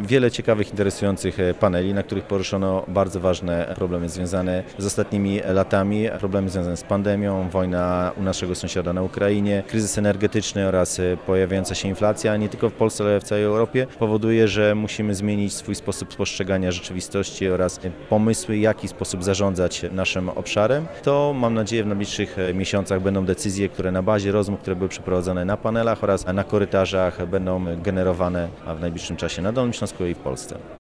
wiele ciekawych, interesujących paneli, na których poruszono bardzo ważne problemy związane z ostatnimi latami, problemy związane z pandemią, wojna u naszego sąsiada na Ukrainie, kryzys energetyczny oraz pojawiająca się inflacja, nie tylko w Polsce, ale w całej Europie, powoduje, że musimy zmienić swój sposób postrzegania rzeczywistości oraz pomysły, w jaki sposób zarządzać naszym obszarem. To mam nadzieję w najbliższych miesiącach będą decyzje, które na bazie rozmów, które były przeprowadzone na panelach oraz na korytarzach będą generowane w najbliższym czasie na Dolnym Śląsku i w Polsce.